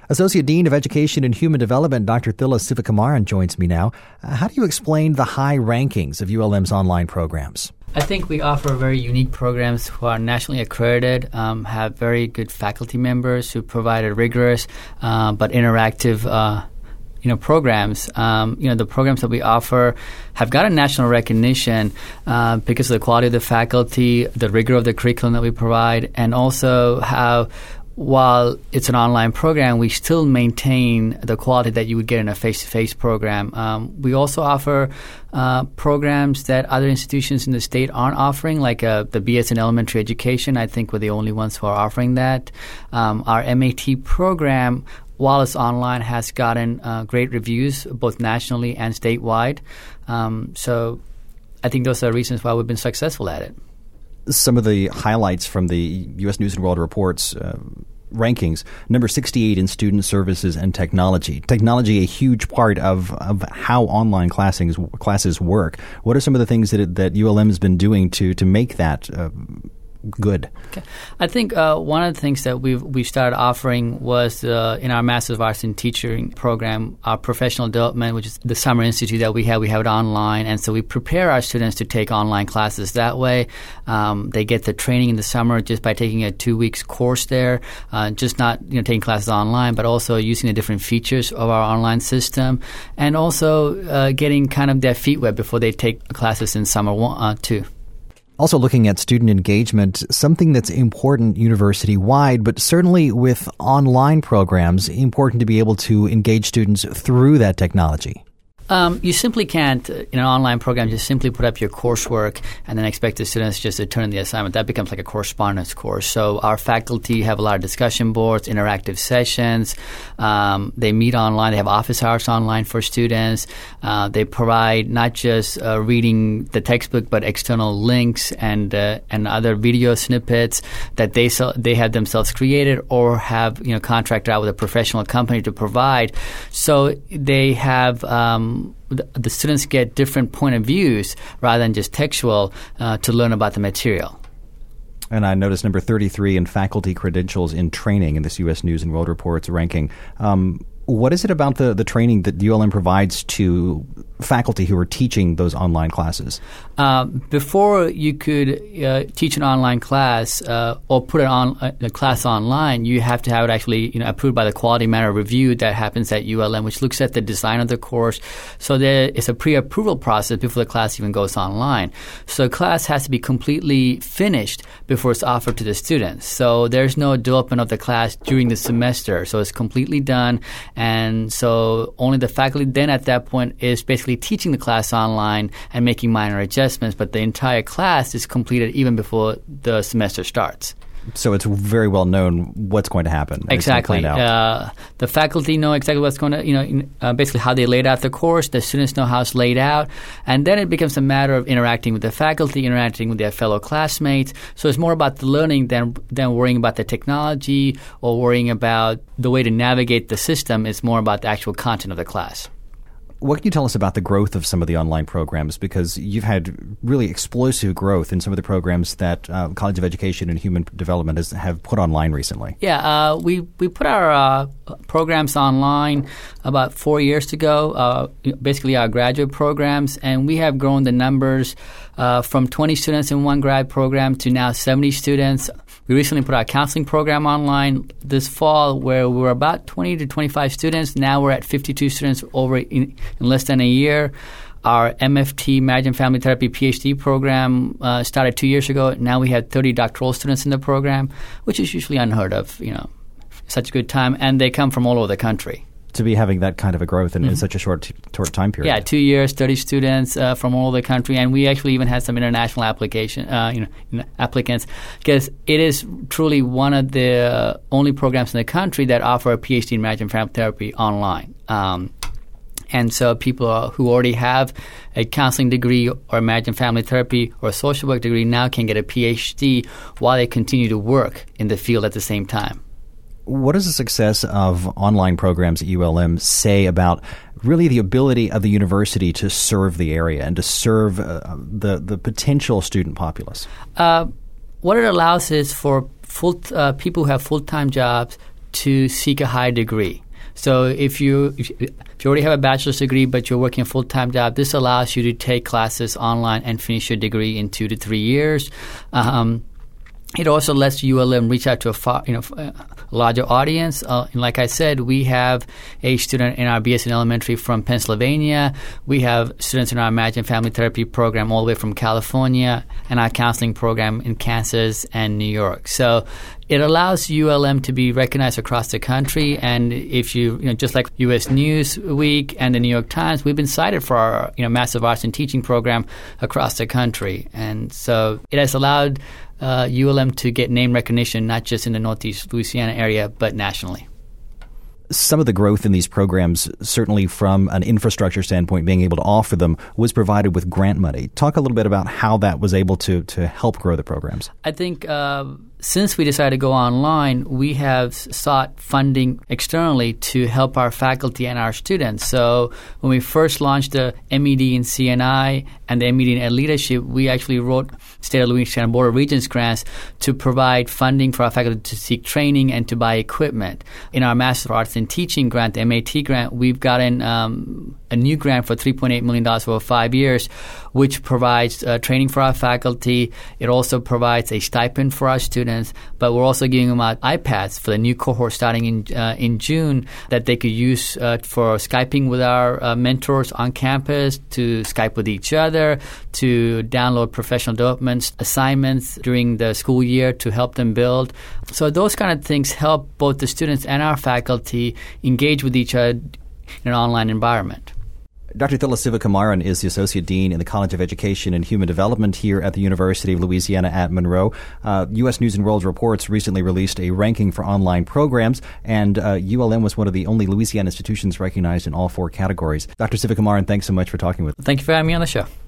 Associate Dean of Education and Human Development, Dr. Thila Sivakamaran, joins me now. How do you explain the high rankings of ULM's online programs? I think we offer very unique programs who are nationally accredited, have very good faculty members who provide a rigorous but interactive programs. The programs that we offer have gotten national recognition because of the quality of the faculty, the rigor of the curriculum that we provide, and also how, while it's an online program, we still maintain the quality that you would get in a face-to-face program. We also offer programs that other institutions in the state aren't offering, like the BS in elementary education. I think we're the only ones who are offering that. Our MAT program, while it's online, has gotten great reviews both nationally and statewide. So I think those are reasons why we've been successful at it. Some of the highlights from the U.S. News & World Report's rankings: number 68 in student services and technology. Technology, a huge part of how online classes work. What are some of the things that ULM has been doing to make that good? Okay. I think one of the things that we started offering was in our Master's of Arts in Teaching program, our professional development, which is the summer institute that we have it online, and so we prepare our students to take online classes that way. They get the training in the summer just by taking a 2 weeks course there, just not taking classes online, but also using the different features of our online system, and also getting kind of their feet wet before they take classes in summer too. Also looking at student engagement, something that's important university-wide, but certainly with online programs, important to be able to engage students through that technology. You simply can't, in an online program, just simply put up your coursework and then expect the students just to turn in the assignment. That becomes like a correspondence course. So our faculty have a lot of discussion boards, interactive sessions. They meet online. They have office hours online for students. They provide not just reading the textbook, but external links and other video snippets that they have themselves created or have contracted out with a professional company to provide. So they have the students get different point of views rather than just textual to learn about the material. And I noticed number 33 in faculty credentials in training in this U.S. News & World Report's ranking. What is it about the training that ULM provides to faculty who are teaching those online classes? Before you could teach an online class or put a class online, you have to have it actually approved by the Quality Matter Review that happens at ULM, which looks at the design of the course. So there is a pre-approval process before the class even goes online. So the class has to be completely finished before it's offered to the students. So there's no development of the class during the semester. So it's completely done. And so only the faculty then at that point is basically teaching the class online and making minor adjustments, but the entire class is completed even before the semester starts. So it's very well known what's going to happen. Exactly. The faculty know exactly what's going to, basically how they laid out the course. The students know how it's laid out. And then it becomes a matter of interacting with the faculty, interacting with their fellow classmates. So it's more about the learning than worrying about the technology or worrying about the way to navigate the system. It's more about the actual content of the class. What can you tell us about the growth of some of the online programs? Because you've had really explosive growth in some of the programs that College of Education and Human Development have put online recently. Yeah, we put our programs online about 4 years ago, basically our graduate programs, and we have grown the numbers from 20 students in one grad program to now 70 students. We recently put our counseling program online this fall where we were about 20 to 25 students. Now we're at 52 students over in less than a year. Our MFT, Marriage and Family Therapy PhD program started 2 years ago. Now we have 30 doctoral students in the program, which is usually unheard of, such a good time. And they come from all over the country. To be having that kind of a growth in such a short time period. Yeah, 2 years, 30 students from all over the country, and we actually even had some international applicants, because it is truly one of the only programs in the country that offer a PhD in marriage and family therapy online. And so people who already have a counseling degree or marriage and family therapy or a social work degree now can get a PhD while they continue to work in the field at the same time. What does the success of online programs at ULM say about really the ability of the university to serve the area and to serve the potential student populace? What it allows is for people who have full-time jobs to seek a high degree. So if you already have a bachelor's degree but you're working a full-time job, this allows you to take classes online and finish your degree in 2 to 3 years. It also lets ULM reach out to a larger audience. And like I said, we have a student in our BS in Elementary from Pennsylvania. We have students in our Imagine Family Therapy program all the way from California, and our counseling program in Kansas and New York. So it allows ULM to be recognized across the country. And if just like U.S. News Week and the New York Times, we've been cited for our massive arts and teaching program across the country. And so it has allowed ULM to get name recognition not just in the Northeast Louisiana area, but nationally. Some of the growth in these programs, certainly from an infrastructure standpoint, being able to offer them, was provided with grant money. Talk a little bit about how that was able to help grow the programs. I think since we decided to go online, we have sought funding externally to help our faculty and our students. So when we first launched the MED in CNI and the MED in Ed Leadership, we actually wrote State of Louisiana Board of Regents grants to provide funding for our faculty to seek training and to buy equipment. In our Master of Arts in Teaching grant, the MAT grant, we've gotten a new grant for $3.8 million over 5 years, which provides training for our faculty. It also provides a stipend for our students, but we're also giving them out iPads for the new cohort starting in June that they could use for Skyping with our mentors on campus, to Skype with each other, to download professional development assignments during the school year to help them build. So those kind of things help both the students and our faculty engage with each other in an online environment. Dr. Thila Sivakumaran is the Associate Dean in the College of Education and Human Development here at the University of Louisiana at Monroe. U.S. News & World Reports recently released a ranking for online programs, and ULM was one of the only Louisiana institutions recognized in all 4 categories. Dr. Sivakumaran, thanks so much for talking with us. Thank you for having me on the show.